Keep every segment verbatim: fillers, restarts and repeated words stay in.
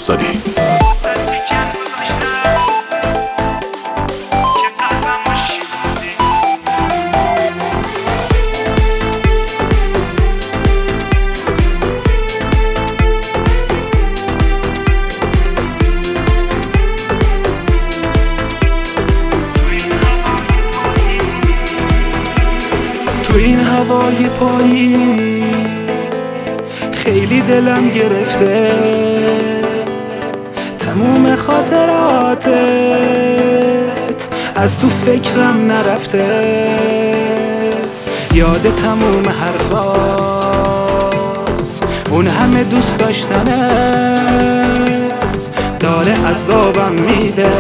افزاری. تو این هوای پاییز خیلی دلم گرفته، تموم خاطراتت از تو فکرم نرفته، یاد تموم حرفات، اون همه دوست داشتنت داره عذابم میده،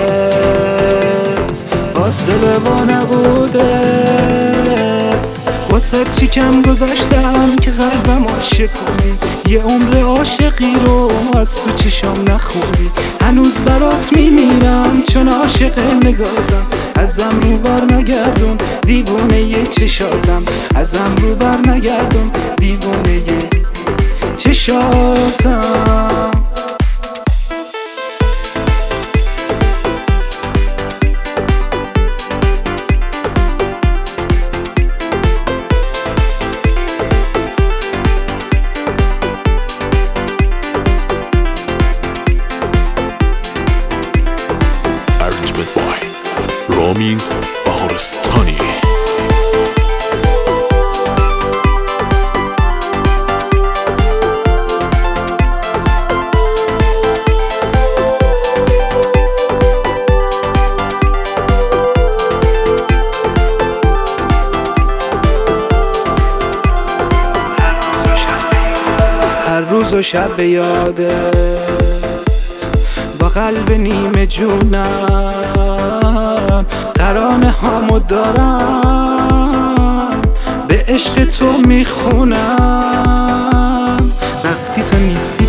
فاصله با نبوده. واسه چی کم گذاشتم که قلبم عاشق کنی، یه عمر عاشقی رو از تو چشام نخونی، هنوز برات میمیرم چون عاشق نگاتم، ازم رو بر نگردون دیوونه ی چشاتم، ازم رو بر نگردون دیوونه ی چشاتم. رامین بهارستانی. هر روز و شب به یادت با قلب نیمه جونم، ترانه هامو دارم به عشق تو میخونم، وقتی تو نیستی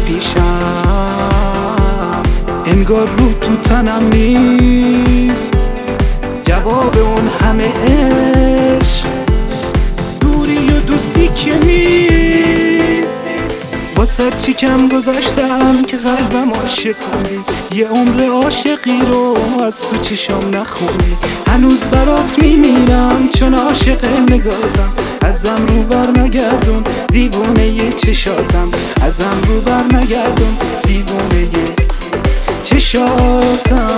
پیشم انگار رو تو تنم نیست، جواب اون همه عشق دوری و دوستی که نیست. واسه چی کم گذاشتم که قلبم عاشق کنی، یه عمر عاشقی رو از تو چشام نخونی، هنوز برات میمیرم چون عاشق نگاتم، ازم رو بر نگردون دیوونه ی چشاتم، ازم رو بر نگردون دیوونه ی چشاتم.